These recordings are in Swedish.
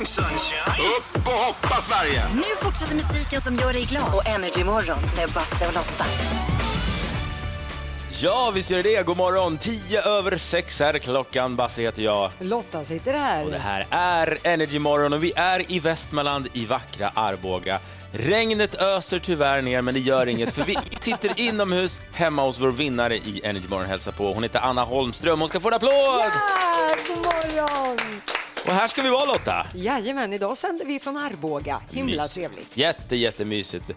morning, sunshine. Upp och hoppa, Sverige! Nu fortsätter musiken som gör dig glad. Och Energy Morgon med Basse och Lotta. Ja, visst gör det. God morgon. 6:10 är klockan. Basse heter jag. Lotta sitter här. Och det här är Energy Morgon och vi är i Västmanland i vackra Arboga. Regnet öser tyvärr ner, men det gör inget för vi sitter inomhus hemma hos vår vinnare i Energy Morgon hälsa på. Hon heter Anna Holmström. Hon ska få en applåd! Ja, god morgon! Och här ska vi vara, Lotta. Jajamän, idag sänder vi från Arboga. Himla trevligt. Jättemysigt.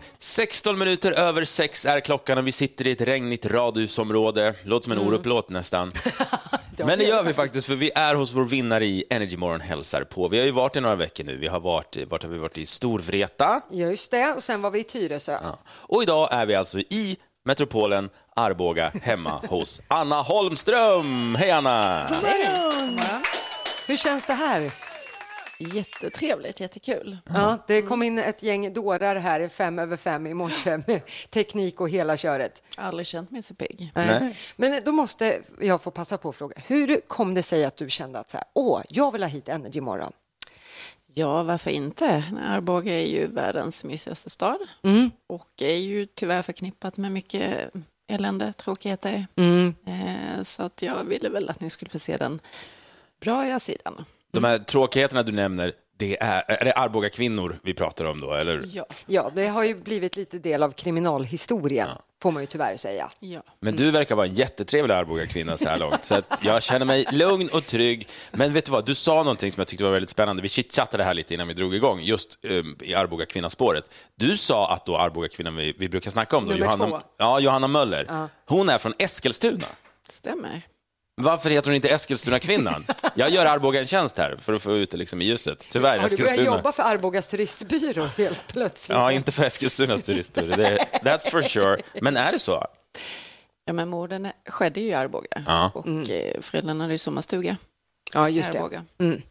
6:16 är klockan och vi sitter i ett regnigt radhusområde. Låter som en Orup-låt nästan. Men det gör vi faktiskt, för vi är hos vår vinnare i Energy Morgon hälsar på. Vi har ju varit i några veckor nu. Vi har vart har vi varit? I Storvreta. Just det, och sen var vi i Tyresö. Ja. Och idag är vi alltså i metropolen Arboga hemma hos Anna Holmström. Hej Anna! Hej! Hur känns det här? Jättetrevligt, jättekul. Ja, det kom in ett gäng dårar här 5:05 i morse med teknik och hela köret. Aldrig känt mig så pigg. Nej. Men då måste jag få passa på att fråga. Hur kom det sig att du kände att så här, jag vill ha hit Energy Morgon? Ja, varför inte? Arboga är ju världens mysigaste stad. Och är ju tyvärr förknippat med mycket elände, tråkigheter. Så att jag ville väl att ni skulle få se den bra sidan. De här tråkigheterna du nämner, är det Arboga kvinnor vi pratar om då, eller? Ja, det har ju blivit lite del av kriminalhistorien, får man ju tyvärr säga. Ja. Men du verkar vara en jättetrevlig Arboga kvinna så här långt, så att jag känner mig lugn och trygg. Men vet du vad, du sa någonting som jag tyckte var väldigt spännande. Vi chitchattade här lite innan vi drog igång, just i Arboga kvinnaspåret. Du sa att då Arboga kvinnan vi brukar snacka om då, Johanna Möller, hon är från Eskilstuna. Stämmer. Varför heter hon inte Eskilstuna kvinnan? Jag gör Arboga en tjänst här för att få ut det liksom i ljuset. Tyvärr, har du börjat jobba för Arbogas turistbyrå helt plötsligt? Ja, inte för Eskilstunas turistbyrå. That's for sure. Men är det så? Ja, men morden skedde ju i Arboga. Och föräldrarna hade ju sommarstuga. Ja, just det. Arboga.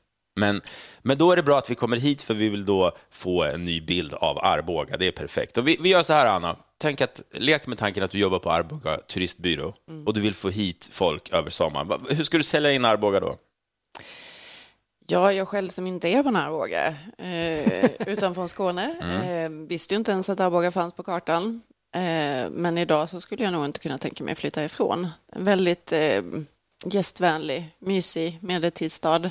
Men då är det bra att vi kommer hit, för vi vill då få en ny bild av Arboga. Det är perfekt. Och vi gör så här, Anna. Lek med tanken att du jobbar på Arboga turistbyrå och du vill få hit folk över sommaren. Hur ska du sälja in Arboga då? Ja, jag själv som inte är från Arboga, utan från Skåne. Visste ju inte ens att Arboga fanns på kartan. Men idag så skulle jag nog inte kunna tänka mig att flytta ifrån. En väldigt gästvänlig, mysig medeltidsstad.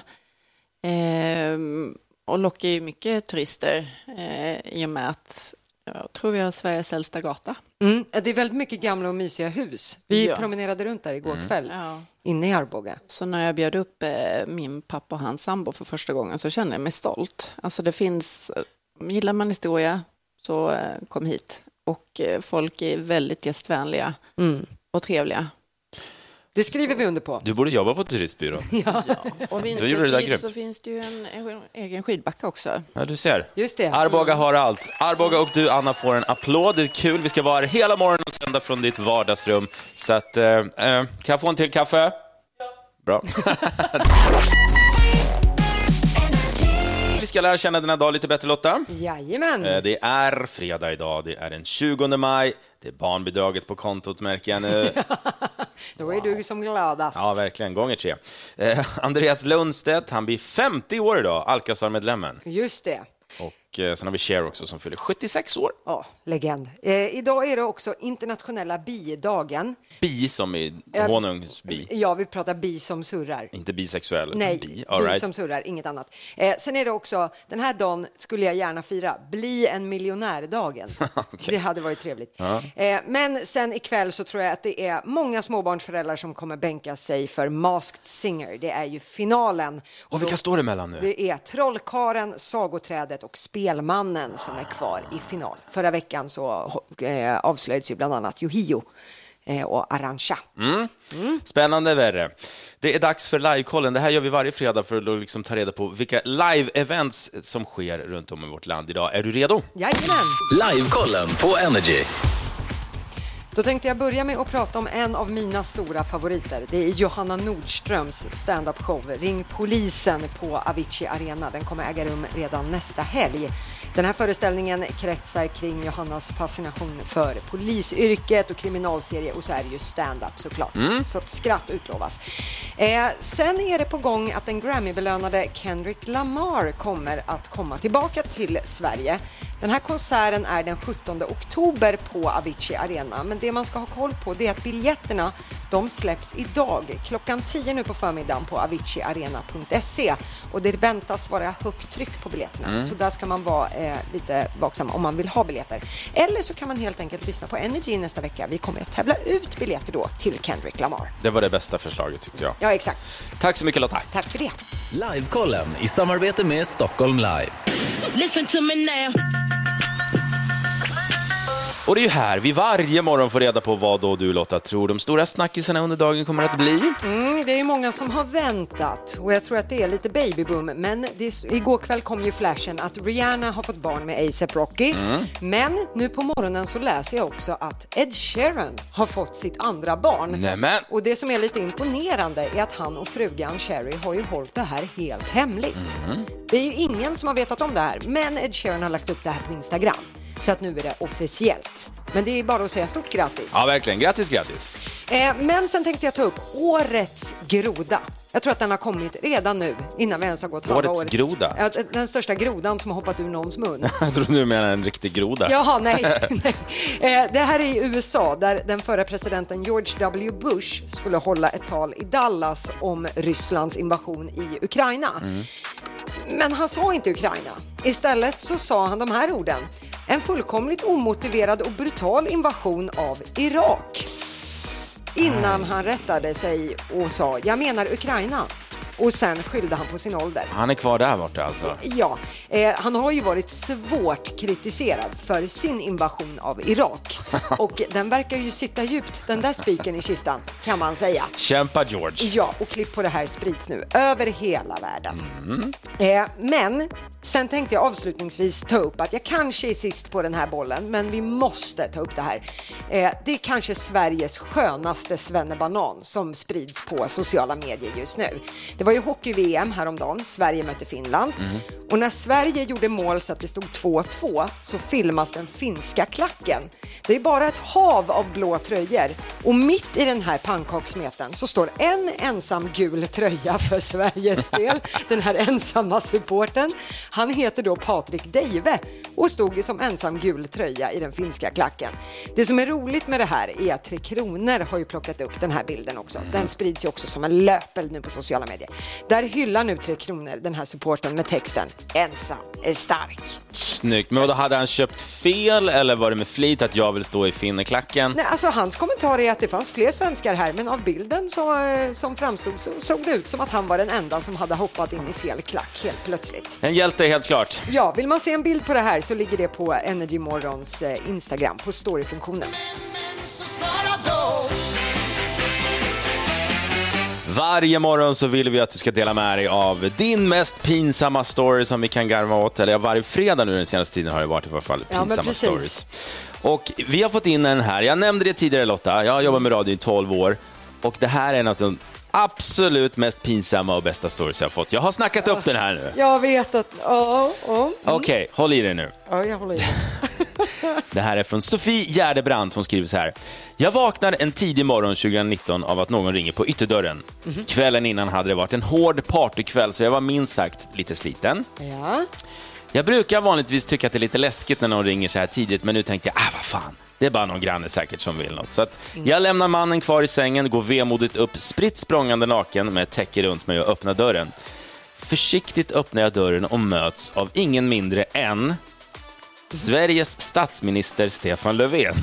Och lockar ju mycket turister i och med att jag tror vi har Sveriges äldsta gata. Det är väldigt mycket gamla och mysiga hus. Vi promenerade runt där igår kväll inne i Arboga. Så när jag bjöd upp min pappa och hans sambo för första gången så kände jag mig stolt. Alltså det finns, gillar man historia så kom hit. Och folk är väldigt gästvänliga och trevliga. Det skriver vi under på. Du borde jobba på turistbyrån. Ja. Och vintertid så finns det ju en egen skidbacka också. Ja, du ser. Just det. Arboga har allt. Arboga och du, Anna, får en applåd. Det är kul. Vi ska vara här hela morgonen och sända från ditt vardagsrum. Så att, kan jag få en till kaffe? Ja. Bra. Vi ska lära känna den här dagen lite bättre, Lotta. Jajamän. Det är fredag idag, det är den 20 maj. Det är barnbidraget på kontot, märker jag nu. Då är du som gladast. Ja, verkligen, gånger 3. Andreas Lundstedt, han blir 50 år idag, Alcazar-medlemmen. Just det. Och sen har vi Cher också som fyller 76 år. Ja, legend. Idag är det också internationella bidagen. Bi som i honungsbi. Ja, vi pratar bi som surrar. Inte bisexuell. Nej, bi som surrar, inget annat. Sen är det också, den här dagen skulle jag gärna fira, bli en miljonärdagen. Okay. Det hade varit trevligt. Men sen ikväll så tror jag att det är många småbarnsföräldrar som kommer bänka sig för Masked Singer. Det är ju finalen. Och vilka står det mellan nu? Det är Trollkaren, Sagoträdet och Spelmannen som är kvar i final. Förra veckan så avslöjades ju bland annat Yohio och Arantxa. Spännande värre. Det är dags för livekollen. Det här gör vi varje fredag för att liksom ta reda på vilka live-events som sker runt om i vårt land idag. Är du redo? Jajamän! Livekollen på Energy. Då tänkte jag börja med att prata om en av mina stora favoriter. Det är Johanna Nordströms stand-up show Ring polisen på Avicii Arena. Den kommer äga rum redan nästa helg. Den här föreställningen kretsar kring Johannas fascination för polisyrket och kriminalserie, och så är det ju stand-up såklart. Så att skratt utlovas. Sen är det på gång att den Grammy-belönade Kendrick Lamar kommer att komma tillbaka till Sverige. Den här konserten är den 17 oktober på Avicii Arena, men det man ska ha koll på det är att biljetterna de släpps idag klockan 10 nu på förmiddagen på aviciiarena.se, och det väntas vara högt tryck på biljetterna, så där ska man vara lite vaksam om man vill ha biljetter. Eller så kan man helt enkelt lyssna på Energy nästa vecka. Vi kommer att tävla ut biljetter då till Kendrick Lamar. Det var det bästa förslaget tyckte jag. Ja, exakt. Tack så mycket Lotta. Tack för det. Livekollen i samarbete med Stockholm Live. Listen to me now. Och det är ju här vi varje morgon får reda på vad då du Lotta tror de stora snackisarna under dagen kommer att bli. Det är många som har väntat, och jag tror att det är lite babyboom, men igår kväll kom ju flashen att Rihanna har fått barn med A$AP Rocky. Men nu på morgonen så läser jag också att Ed Sheeran har fått sitt andra barn. Nämen. Och det som är lite imponerande är att han och frugan Sherry har ju hållit det här helt hemligt. Det är ju ingen som har vetat om det här, men Ed Sheeran har lagt upp det här på Instagram. Så att nu är det officiellt. Men det är bara att säga stort grattis. Ja, verkligen. Grattis. Men sen tänkte jag ta upp årets groda. Jag tror att den har kommit redan nu, innan vi ens har gått halva året. Årets groda? Ja, den största grodan som har hoppat ur någons mun. Jag tror du menar en riktig groda. Jaha, nej. Det här är i USA, där den förra presidenten George W. Bush skulle hålla ett tal i Dallas om Rysslands invasion i Ukraina. Men han sa inte Ukraina. Istället så sa han de här orden. En fullkomligt omotiverad och brutal invasion av Irak. Innan han rättade sig och sa, jag menar Ukraina. Och sen skyllde han på sin ålder. Han är kvar där borta alltså? Ja, han har ju varit svårt kritiserad för sin invasion av Irak. Och den verkar ju sitta djupt, den där spiken i kistan, kan man säga. Kämpa George. Ja, och klipp på det här sprids nu över hela världen. Men sen tänkte jag avslutningsvis ta upp att jag kanske är sist på den här bollen, men vi måste ta upp det här. Det är kanske Sveriges skönaste svennebanan som sprids på sociala medier just nu. Det var ju hockey-VM häromdagen, Sverige mötte Finland. Och när Sverige gjorde mål så att det stod 2-2 så filmas den finska klacken. Det är bara ett hav av blå tröjor. Och mitt i den här pannkaksmeten så står en ensam gul tröja för Sveriges del. Den här ensamma supporten. Han heter då Patrik Deive och stod som ensam gul tröja i den finska klacken. Det som är roligt med det här är att 3 Kronor har ju plockat upp den här bilden också. Den sprids ju också som en löpeld nu på sociala medier. Där hyllar nu 3 Kronor den här supporten med texten ensam är stark. Snyggt. Men då hade han köpt fel eller var det med flit att jag vill stå i finneklacken? Nej, alltså hans kommentar är att det fanns fler svenskar här, men av bilden som framstod så såg det ut som att han var den enda som hade hoppat in i fel klack helt plötsligt. En hjälte helt klart. Ja, vill man se en bild på det här så ligger det på Energy Morgons Instagram på storyfunktionen. Varje morgon så vill vi att du ska dela med dig av din mest pinsamma story som vi kan garva åt. Eller varje fredag nu den senaste tiden har det varit i alla fall pinsamma stories. Och vi har fått in en här. Jag nämnde det tidigare Lotta. Jag har jobbat med radio i 12 år. Och det här är en av de absolut mest pinsamma och bästa stories jag har fått. Jag har snackat upp den här nu. Jag vet att... Okej, håll i dig nu. Ja, jag håller i dig. Det här är från Sofie Gärdebrandt. Hon skriver så här. Jag vaknar en tidig morgon 2019 av att någon ringer på ytterdörren. Kvällen innan hade det varit en hård partykväll så jag var minst sagt lite sliten. Ja. Jag brukar vanligtvis tycka att det är lite läskigt när någon ringer så här tidigt, men nu tänkte jag, vad fan. Det är bara någon granne säkert som vill något. Så att jag lämnar mannen kvar i sängen, går vemodigt upp, spritt språngande naken med ett täcke runt mig och öppnar dörren. Försiktigt öppnar jag dörren och möts av ingen mindre än Sveriges statsminister Stefan Löfven.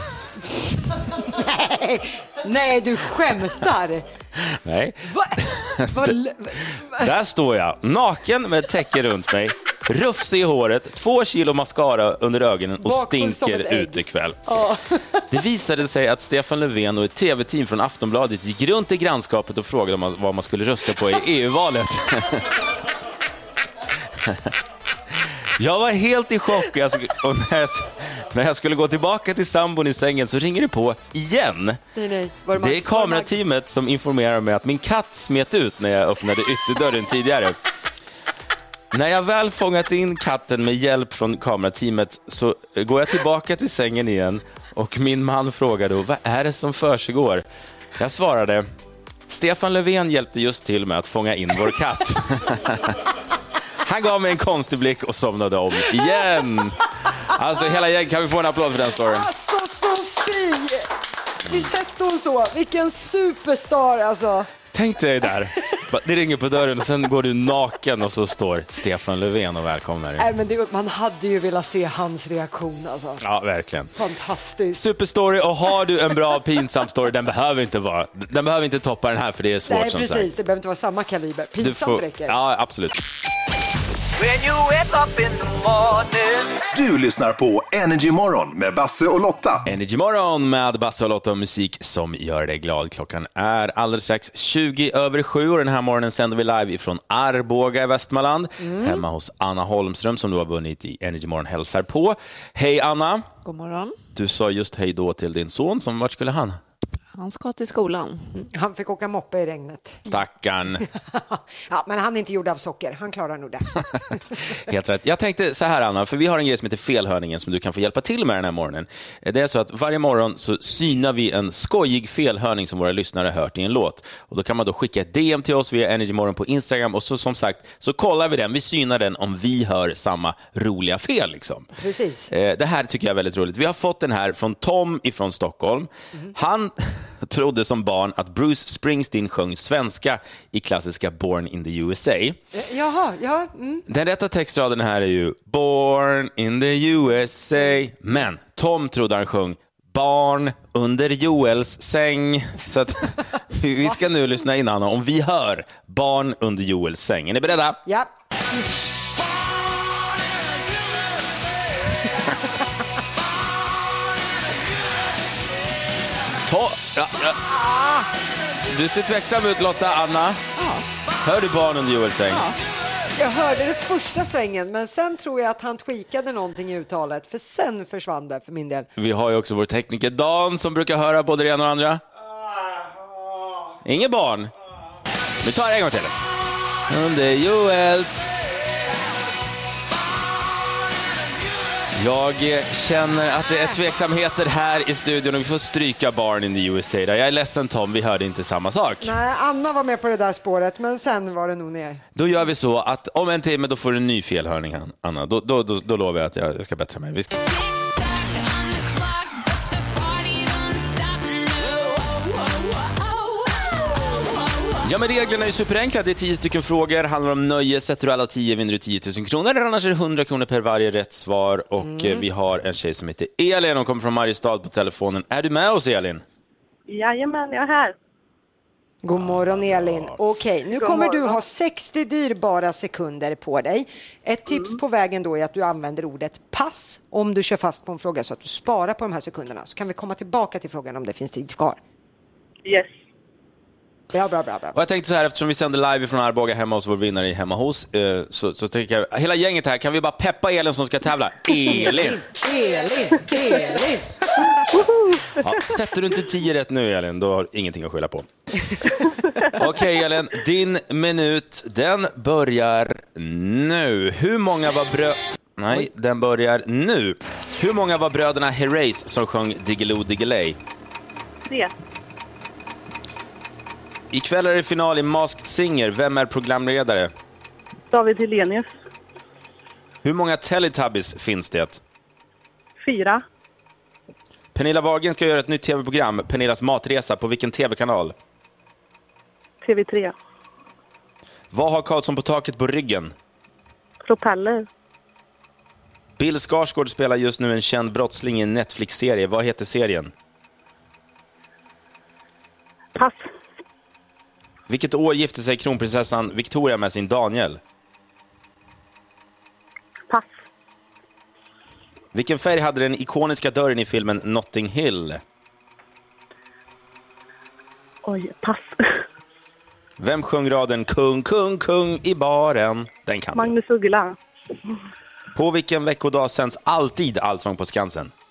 Nej, du skämtar. Nej. Va? Där står jag, naken med ett täcke runt mig, rufsig i håret, 2 kilo mascara under ögonen och stinker utekväll. Det visade sig att Stefan Löfven och ett tv-team från Aftonbladet gick runt i grannskapet och frågade vad man skulle rösta på i EU-valet. Jag var helt i chock och När jag skulle gå tillbaka till sambon i sängen så ringer det på igen. Nej. Det är kamerateamet som informerar mig att min katt smet ut när jag öppnade ytterdörren tidigare. När jag väl fångat in katten med hjälp från kamerateamet så går jag tillbaka till sängen igen och min man frågar då, vad är det som försiggår? Jag svarade, Stefan Löfven hjälpte just till med att fånga in vår katt. Han gav mig en konstig blick och somnade om igen. Alltså hela gäng, kan vi få en applåd för den storyn? Alltså Sofie! Visst hette hon så? Vilken superstar alltså. Tänk dig där. Det ringer på dörren och sen går du naken och så står Stefan Löfven och välkomnar dig. Nej, men man hade ju velat se hans reaktion alltså. Ja, verkligen. Fantastiskt. Superstory, och har du en bra pinsam story, den behöver inte toppa den här för det är svårt. Nej, som precis, sagt. Det behöver inte vara samma kaliber. Pinsamt räcker. Ja, absolut. Du lyssnar på Energy Morgon med Basse och Lotta. Energy Morgon med Basse och Lotta och musik som gör dig glad. Klockan är alldeles strax 7:20 och den här morgonen sänder vi live ifrån Arboga i Västmanland. Hemma hos Anna Holmström som du har vunnit i Energy Morgon hälsar på. Hej Anna. God morgon. Du sa just hej då till din son. Vart skulle han? Han ska till skolan. Han fick åka moppe i regnet. Stackarn. Ja, men han är inte gjord av socker. Han klarar nog det. Helt rätt. Jag tänkte så här Anna, för vi har en grej som heter felhörningen som du kan få hjälpa till med den här morgonen. Det är så att varje morgon så synar vi en skojig felhörning som våra lyssnare hört i en låt. Och då kan man då skicka ett DM till oss via Energy Morgon på Instagram och så som sagt så kollar vi den, vi synar den om vi hör samma roliga fel liksom. Precis. Det här tycker jag är väldigt roligt. Vi har fått den här från Tom ifrån Stockholm. Han trodde som barn att Bruce Springsteen sjöng svenska i klassiska Born in the USA. Jaha, ja. Den rätta textraden här är ju Born in the USA. Men Tom trodde han sjöng Barn under Joels säng. Så att vi ska nu lyssna in Anna om vi hör Barn under Joels säng. Är ni beredda? Ja. Du ser tveksam ut Lotta, Anna. Hör du Barn under Joels säng? Jag hörde det första svängen, men sen tror jag att han tweakade någonting i uttalet, för sen försvann det för min del. Vi har ju också vår tekniker Dan som brukar höra både det ena och andra. Inget barn. Vi tar en gång till. Under Joels. Jag känner att det är tveksamheter här i studion och vi får stryka Barn in the USA. Jag är ledsen Tom, vi hörde inte samma sak. Nej, Anna var med på det där spåret, men sen var det nog ner. Då gör vi så att om en timme då får du en ny felhörning, Anna. Då lovar jag att jag ska bättra mig. Ja, men reglerna är ju superenkla. Det är 10 stycken frågor, handlar om nöje. Sätter du alla 10 vinner du 10 000 kronor. Annars är det 100 kronor per varje rätt svar. Och vi har en tjej som heter Elin. Hon kommer från Mariestad på telefonen. Är du med oss, Elin? Jajamän, jag är här. God morgon Elin. Okej, nu kommer du ha 60 dyrbara sekunder på dig. Ett tips på vägen då är att du använder ordet pass om du kör fast på en fråga så att du sparar på de här sekunderna. Så kan vi komma tillbaka till frågan om det finns tid kvar. Yes. Bra. Och jag tänkte så här, eftersom vi sänder live från Arboga hemma hos vår vinnare hemma hos, så tänker jag, hela gänget här, kan vi bara peppa Elin som ska tävla? Elin! Ja, sätter du inte 10 rätt nu Elin, då har du ingenting att skylla på. Okej Elin, din minut, den börjar nu. Den börjar nu. Hur många var bröderna Herreys som sjöng Diggiloo Diggiley? 3. Ikväll är det final i Masked Singer. Vem är programledare? David Hellenius. Hur många Teletubbies finns det? 4. Pernilla Wahlgren ska göra ett nytt tv-program, Pernillas matresa, på vilken tv-kanal? TV3. Vad har Karlsson på taket på ryggen? Propeller. Bill Skarsgård spelar just nu en känd brottsling i en Netflix-serie. Vad heter serien? Pass. Vilket år gifte sig kronprinsessan Victoria med sin Daniel? Pass. Vilken färg hade den ikoniska dörren i filmen Notting Hill? Oj, pass. Vem sjöng raden kung, kung, kung i baren? Den kan Magnus Uggla. På vilken veckodag sänds alltid Allsång på Skansen?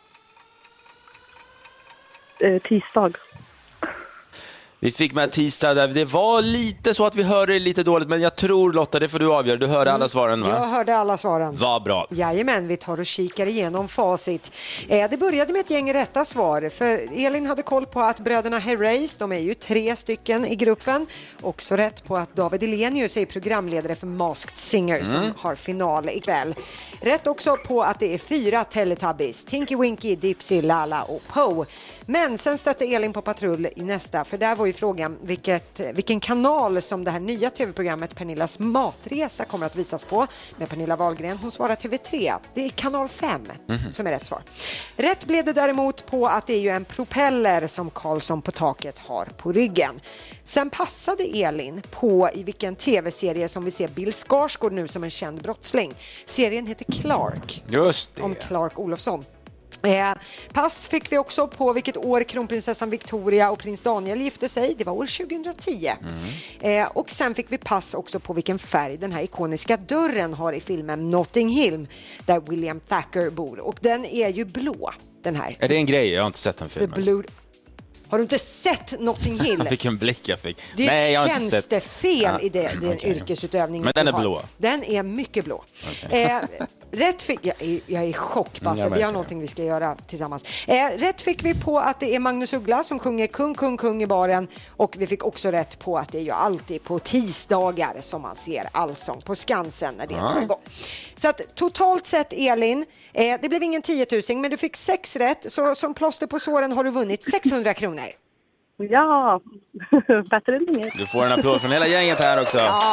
tisdag. Vi fick med tisdag där. Det var lite så att vi hörde det lite dåligt, men jag tror, Lotta, det får du avgöra. Du hörde alla svaren, va? Jag hörde alla svaren. Vad bra. Jajamän, vi tar och kikar igenom facit. Det började med ett gäng rätta svar, för Elin hade koll på att bröderna Herreys, de är ju 3 stycken i gruppen. Också rätt på att David Hellenius är programledare för Masked Singer som har final ikväll. Rätt också på att det är 4 Teletubbies, Tinky Winky, Dipsy, Lala och Poe. Men sen stötte Elin på patrull i nästa, för där var ju frågan vilken kanal som det här nya tv-programmet Pernillas matresa kommer att visas på med Pernilla Wahlgren. Hon svarar TV3. Det är kanal 5 som är rätt svar. Rätt blev det däremot på att det är ju en propeller som Karlsson på taket har på ryggen. Sen passade Elin på i vilken tv-serie som vi ser Bill Skarsgård nu som en känd brottsling. Serien heter Clark. Just det. Om Clark Olofsson. Pass fick vi också på vilket år kronprinsessan Victoria och prins Daniel gifte sig. Det var år 2010. Och sen fick vi pass också på vilken färg den här ikoniska dörren har i filmen Notting Hill där William Thacker bor. Och den är ju blå, den här. Är det en grej? Jag har inte sett den filmen. Har du inte sett Notting Hill? Vilken blick jag fick. Det är Nej, jag har ett inte sett. tjänstefel i den yrkesutövningen. Men den är blå. Den är mycket blå. Rätt fick jag är i chock, Basse. Vi har någonting vi ska göra tillsammans. Rätt fick vi på att det är Magnus Uggla som sjunger kung i baren, och vi fick också rätt på att det är ju alltid på tisdagar som man ser Allsång på Skansen när det är igång. Så att totalt sett, Elin, det blev ingen 10 000, men du fick 6 rätt, så som plåster på såren har du vunnit 600 kronor. Ja, bättre än inget. Du får en applåd från hela gänget här också. Ja.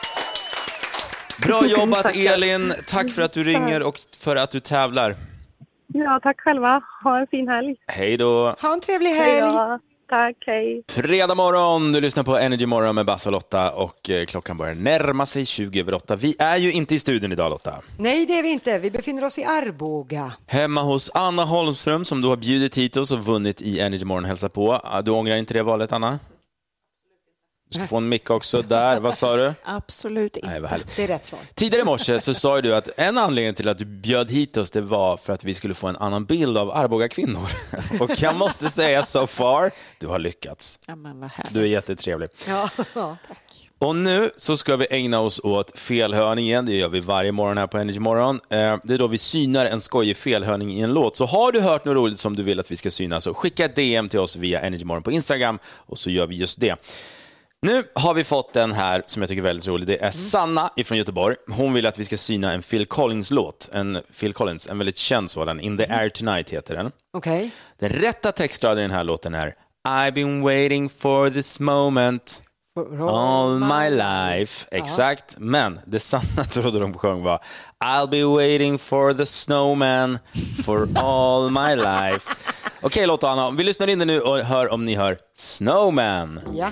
Bra jobbat, Elin. Tack för att du ringer och för att du tävlar. Ja, tack själva. Ha en fin helg. Hej då. Ha en trevlig helg. Hejdå. Tack, hej. Fredag morgon, du lyssnar på Energy Morgon med Basse och Lotta, och klockan börjar närma sig 20:08. Vi är ju inte i studion idag, Lotta. Nej, det är vi inte. Vi befinner oss i Arboga. Hemma hos Anna Holmström som du har bjudit hit oss och vunnit i Energy Morgon hälsa på. Du ångrar inte det valet, Anna? Du ska få en mick också där. Vad sa du? Absolut inte. Nej, vad härligt. Det är rätt svar. Tidigare i morse så sa du att en anledning till att du bjöd hit oss, det var för att vi skulle få en annan bild av Arboga kvinnor. Och jag måste säga, so far, du har lyckats. Ja, men vad härligt. Du är jättetrevlig. Ja, Tack. Och nu så ska vi ägna oss åt felhörningen. Det gör vi varje morgon här på Energy Morgon. Det är då vi synar en skojig felhörning i en låt. Så har du hört något roligt som du vill att vi ska syna, så skicka ett DM till oss via Energy Morgon på Instagram, och så gör vi just det. Nu har vi fått den här som jag tycker är väldigt rolig. Det är Sanna ifrån Göteborg. Hon vill att vi ska syna en Phil Collins-låt. En väldigt känd sådan. In the Air Tonight heter den. okej. Den rätta textraden i den här låten är I've been waiting for this moment all my life. Exakt. Men det Sanna trodde de sjöng var I'll be waiting for the snowman for all my life. Okej, Lotta och Anna, vi lyssnar in det nu och hör om ni hör Snowman. Ja.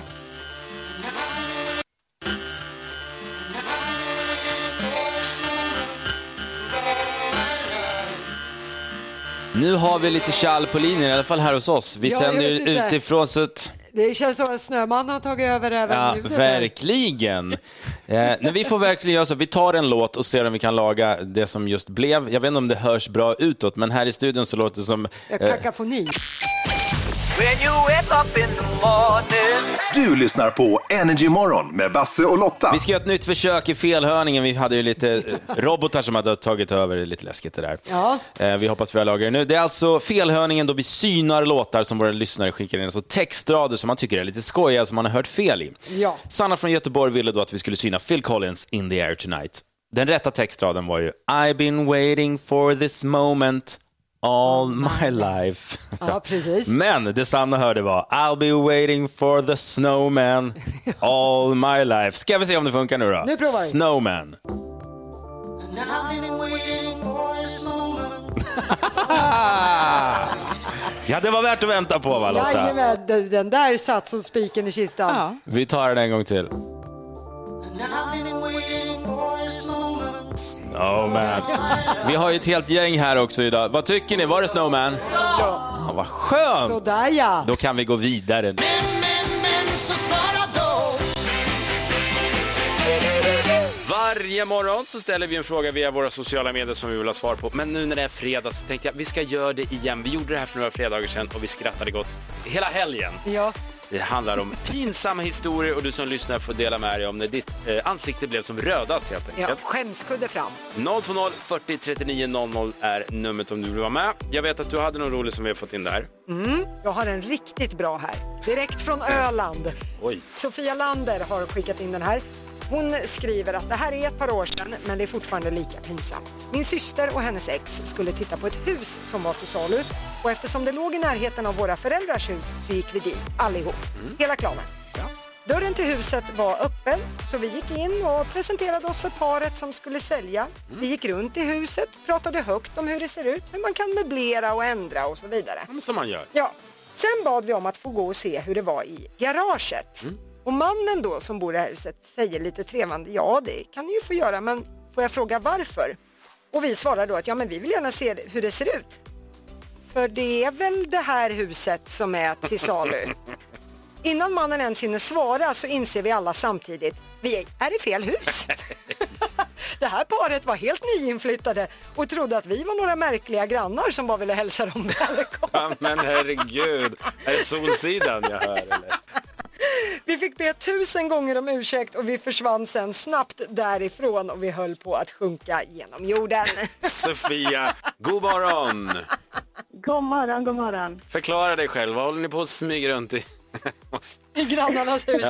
Nu har vi lite kall på linjen, i alla fall här hos oss. Vi sänder utifrån, så att... Det känns som att snöman har tagit över även Ja, nu. verkligen. Vi får verkligen göra så. Vi tar en låt och ser om vi kan laga det som just blev. Jag vet inte om det hörs bra utåt, men här i studion så låter det som... Kakafoni. When you wake up in the morning. Du lyssnar på Energy Morgon med Basse och Lotta. Vi ska göra ett nytt försök i felhörningen. Vi hade ju lite robotar som hade tagit över, lite läskigt det där. Ja. Vi hoppas vi har lagat det nu. Det är alltså felhörningen då vi synar låtar som våra lyssnare skickar in. Alltså textrader som man tycker är lite skojiga, som man har hört fel i. Ja. Sanna från Göteborg ville då att vi skulle syna Phil Collins In the Air Tonight. Den rätta textraden var ju I've been waiting for this moment all my life. Ja, precis. Men det Sanna hörde var I'll be waiting for the snowman all my life. Ska vi se om det funkar nu då? Nu provar vi. Snowman. Ja, det var värt att vänta på, va, Lotta? Jajamän, den där satt som spiken i kistan. Ja. Vi tar den en gång till. Snowman. Vi har ju ett helt gäng här också idag. Vad tycker ni? Var det Snowman? Ja. Vad skönt! Sådär, ja. Då kan vi gå vidare. Varje morgon så ställer vi en fråga via våra sociala medier som vi vill ha svar på. Men nu när det är fredag så tänkte jag vi ska göra det igen. Vi gjorde det här för några fredagar sedan och vi skrattade gott hela helgen. Ja. Det handlar om pinsamma historier och du som lyssnar får dela med dig om när ditt ansikte blev som rödast helt enkelt. Ja, skämskudde fram. 020 40 39 00 är numret om du vill vara med. Jag vet att du hade någon rolig som vi har fått in där. Jag har en riktigt bra här. Direkt från Öland. Oj. Sofia Lander har skickat in den här. Hon skriver att det här är ett par år sedan, men det är fortfarande lika pinsamt. Min syster och hennes ex skulle titta på ett hus som var till salu. Och eftersom det låg i närheten av våra föräldrars hus så gick vi dit, allihop. Hela klanen. Ja. Dörren till huset var öppen, så vi gick in och presenterade oss för paret som skulle sälja. Vi gick runt i huset, pratade högt om hur det ser ut, hur man kan möblera och ändra och så vidare. Som man gör. Ja. Sen bad vi om att få gå och se hur det var i garaget. Och mannen då som bor i det här huset säger lite trevande, ja det kan ni ju få göra, men får jag fråga varför? Och vi svarar då att ja men vi vill gärna se hur det ser ut. För det är väl det här huset som är till salu. Innan mannen ens hinner svara så inser vi alla samtidigt, vi är i fel hus. Det här paret var helt nyinflyttade och trodde att vi var några märkliga grannar som bara ville hälsa dem välkomna. Ja, men herregud, är det Solsidan jag hör eller? Vi fick be 1000 gånger om ursäkt och vi försvann sen snabbt därifrån och vi höll på att sjunka genom jorden. Sofia, god morgon! God morgon, god morgon. Förklara dig själv, vad håller ni på att smyga runt i? I grannarnas hus.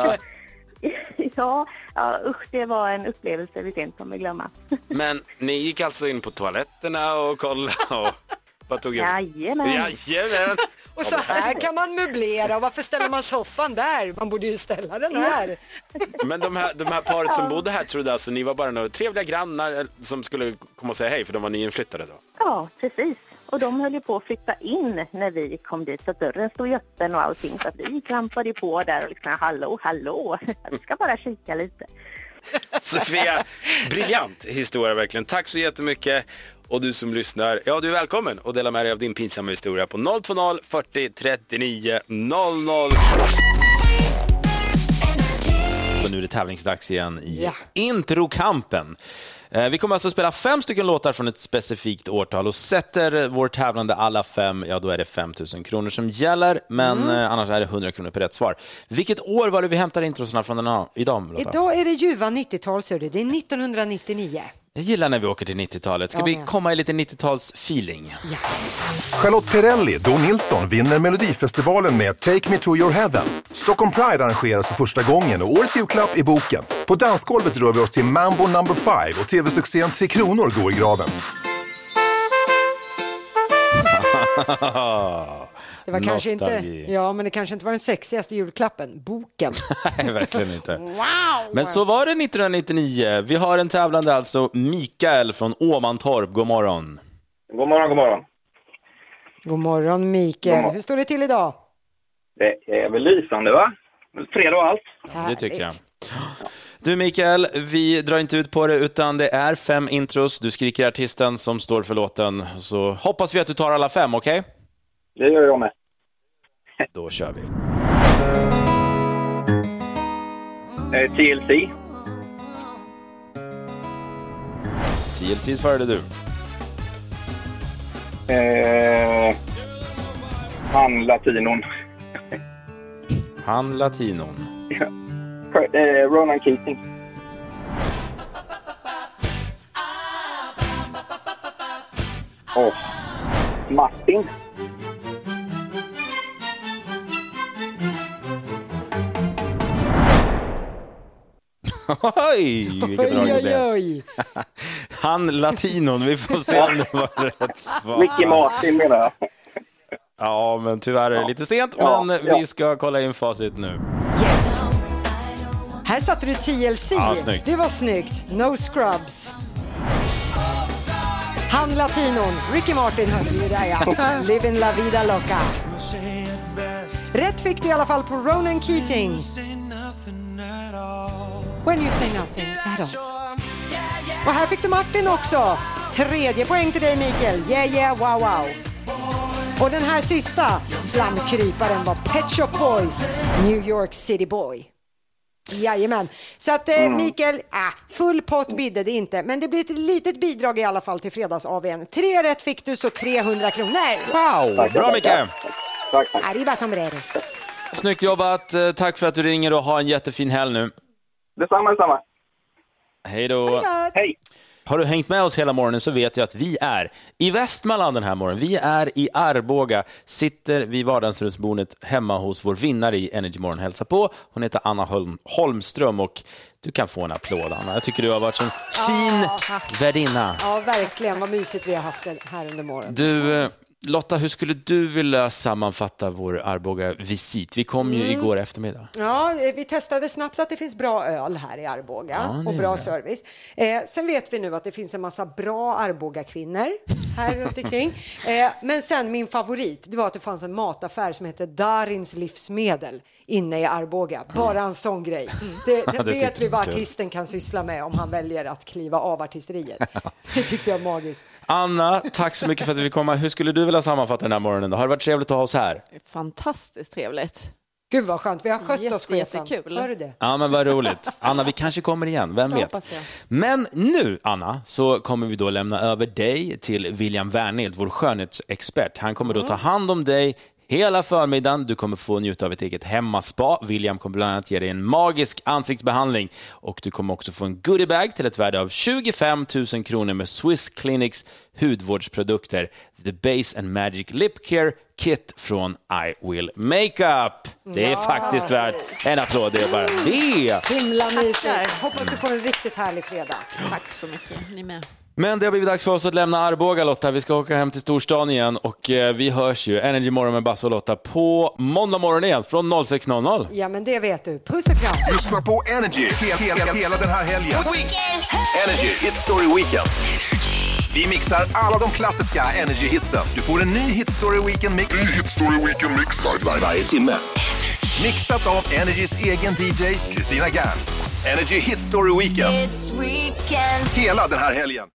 Ja, usch, det var en upplevelse vi inte kommer glömma. Men ni gick alltså in på toaletterna och kollade och vad tog Jajamän. Jajamän. Och så här kan man möblera och varför ställer man soffan där? Man borde ju ställa den här. Men de här paret som bodde här trodde alltså ni var bara några trevliga grannar som skulle komma och säga hej för de var nyinflyttade då? Ja, precis. Och de höll ju på att flytta in när vi kom dit så dörren stod öppen och allting. Så att vi klampade på där och liksom hallå, vi ska bara kika lite. Sofia, briljant historia verkligen. Tack så jättemycket. Och du som lyssnar, ja du är välkommen och dela med dig av din pinsamma historia på 020 40 39 00. Och nu är det tävlingsdags igen i Introkampen. Vi kommer alltså spela 5 stycken låtar från ett specifikt årtal och sätter vår tävlande alla 5, ja då är det 5 000 kronor som gäller, men annars är det 100 kronor per rätt svar. Vilket år var det vi hämtar introsarna från idag? Lotta? Idag är det ljuva 90-tal, så det är 1999. Jag gillar när vi åker till 90-talet. Ska vi komma i lite 90-tals-feeling? Ja. Charlotte Perrelli, Don Nilsson vinner Melodifestivalen med Take Me To Your Heaven. Stockholm Pride arrangeras för första gången och årets julklapp i boken. På dansgolvet rör vi oss till Mambo No. 5 och tv-succén 3 kronor går i graven. Det var kanske inte, men det kanske inte var den sexigaste julklappen, boken. Nej, verkligen inte. Wow. Men så var det 1999. Vi har en tävlande alltså, Mikael från Åmantorp. God morgon. God morgon, god morgon. God morgon Mikael. Hur står det till idag? Det är väl lysande va? Fredag och allt. Det tycker jag. Du Mikael, vi drar inte ut på det utan det är 5 intros. Du skriker artisten som står för låten. Så hoppas vi att du tar alla 5, okej? Okay? Det gör jag med. Då kör vi. TLC. TLC svarade du. Han Latinon. Han Latinon. Ronan Keating. Martin. Oj, vilket drag det blev. Han Latinon, vi får se om det var rätt svar. Ricky Martin menar jag. Ja, men tyvärr är det lite sent, men vi ska kolla in facit nu. Yes. Här satte du TLC. Ja, snyggt. Det var snyggt. No Scrubs. Han Latinon, Ricky Martin hörde ju där ja. Living la vida loca. Rätt fick du i alla fall på Ronan Keating. When you say nothing at all. Och här fick du Martin också. 3:e poäng till dig Mikael. Yeah, wow, wow. Och den här sista slamkryparen var Pet Shop Boys, New York City Boy. Jajamän. Så att Mikael, full pott bidde det inte. Men det blir ett litet bidrag i alla fall till fredags-AWn. 3 rätt fick du, så 300 kronor. Wow, bra Mikael. Tack. Arriba sombrero. Snyggt jobbat, tack för att du ringer och ha en jättefin helg nu. Detsamma. Hej då. Hej. Har du hängt med oss hela morgonen så vet jag att vi är i Västmanland den här morgonen. Vi är i Arboga, sitter vid vardagsrumsbordet hemma hos vår vinnare i Energy Morgon hälsa på. Hon heter Anna Holmström och du kan få en applåd, Anna. Jag tycker du har varit en fin värdinna. Ja, verkligen. Vad mysigt vi har haft det här under morgonen. Du, Lotta, hur skulle du vilja sammanfatta vår Arboga-visit? Vi kom ju igår eftermiddag. Ja, vi testade snabbt att det finns bra öl här i Arboga och bra service. Sen vet vi nu att det finns en massa bra Arboga-kvinnor här runt omkring. Men sen min favorit, det var att det fanns en mataffär som heter Darins livsmedel inne i Arboga. Bara en sån grej. Det vet vi vad artisten kan syssla med om han väljer att kliva av artisteriet. Det tyckte jag magiskt. Anna, tack så mycket för att vi fick komma. Hur skulle du vilja sammanfatta den här morgonen då? Har det varit trevligt att ha oss här? Fantastiskt trevligt. Gud vad skönt, vi har skött oss chefen. Jättekul. Hör du det? Ja, men vad roligt. Anna, vi kanske kommer igen, vem vet? Men nu, Anna, så kommer vi då lämna över dig till William Wernhild, vår skönhetsexpert. Han kommer då ta hand om dig hela förmiddagen. Du kommer få njuta av ett eget hemmaspa. William kommer bland annat ge dig en magisk ansiktsbehandling och du kommer också få en goodiebag till ett värde av 25 000 kronor med Swiss Clinics hudvårdsprodukter, The Base and Magic Lip Care Kit från I Will Makeup. Det är faktiskt värt en applåd, det är bara det. Himla mysigt. Hoppas du får en riktigt härlig fredag. Tack så mycket, ni med. Men det har blivit dags för oss att lämna Arboga, Lotta. Vi ska åka hem till storstan igen och vi hörs ju Energy Morgon med Basse och Lotta på måndag morgon igen från 06:00. Ja, men det vet du. Puss och kram. Lyssna på Energy hela den här helgen. Energy Hit Story Weekend. Vi mixar alla de klassiska Energy-hitsen. Du får en ny Hit Story Weekend-mix. Varje timme. Mixat av Energys egen DJ, Christina Gern. Energy Hit Story Weekend. Hela den här helgen.